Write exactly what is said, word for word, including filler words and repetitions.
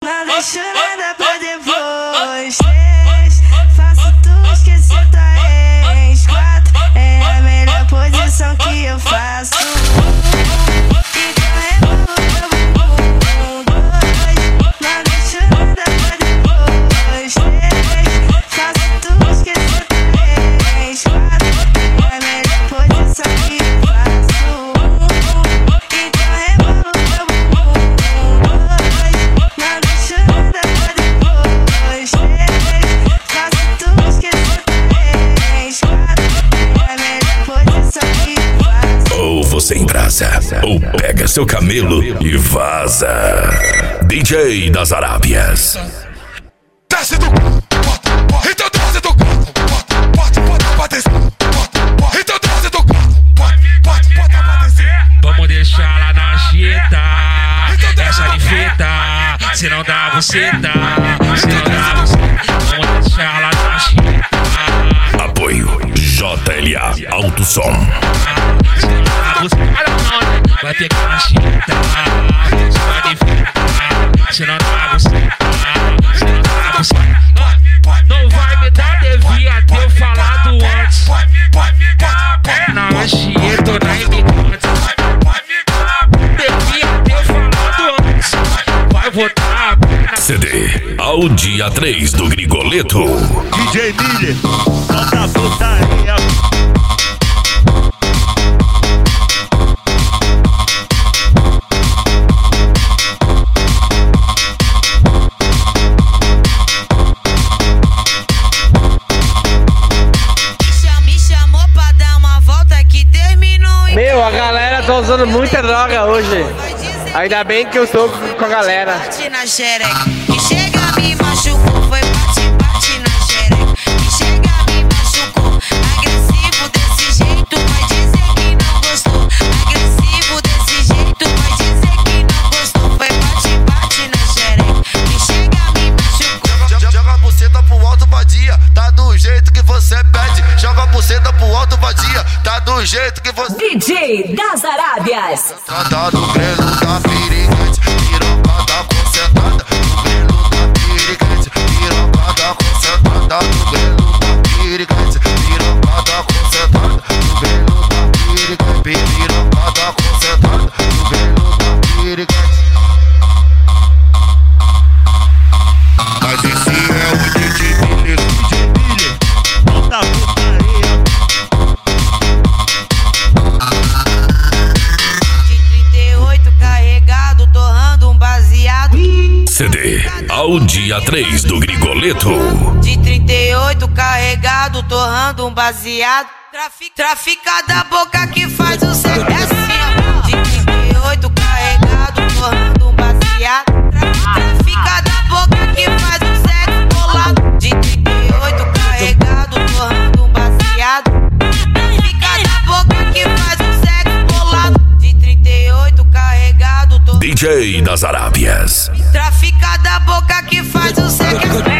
não deixo nada pra depois. Três, faço tu esquecer tua ex. Quatro, é a melhor posição que eu faço. Você embrasa ou pega seu camelo e vaza. D J das Arábias. Desce do bota, então desce do bota, bota, bota pra descer, então desce do bota, bota, bota pra descer. Vamos deixar ela na chita, essa de fita, se não dá você dá, se não dá você, vamos deixar ela na chita. Apoio J L A Alto Som. Vai pegar na chita, se não dá você, se não dá você. Não vai me dar, devia ter falado antes. Na chita, na imitante. Devia ter falado antes. Vai votar. C D ao dia três do Grigoleto. D J Miller, solta a putaria. Meu, a galera tá usando muita droga hoje. Ainda bem que eu tô com a galera. Bate na xereca, que chega me machucou. Foi bate, bate na xereca, que chega me machucou. Agressivo desse jeito, vai dizer que não gostou. Agressivo desse jeito, vai dizer que não gostou. Foi bate, bate na xereca, que chega me machucou. Joga, joga a buceta pro alto, vadia, tá do jeito que você pede. Joga a buceta pro alto, vadia, tá do jeito que você. D J das Arábias. Trata do grelo da piriguete, pirocada concentrada. Do grelo da piriguete, pirocada concentrada. Do grelo da piriguete, pirocada concentrada. Do grelo da piriguete, pirocada concentrada. Do grelo da piriguete. Mas esse é o D J Miller, D J Miller, Solta a putaria. Carregado, torrando um baseado. C D ao dia três do Grigoleto. De trinta e oito carregado, torrando um baseado. Trafic, trafica da boca que faz o sexo. É assim, ó. De trinta e oito carregado, torrando um baseado. Trafica da boca que faz o sexo colado. De trinta e oito carregado, torrando um baseado. Trafica da boca que faz o sexo colado. De trinta e oito carregado, torrando D J das Arábias. trafica da boca que faz o sexo.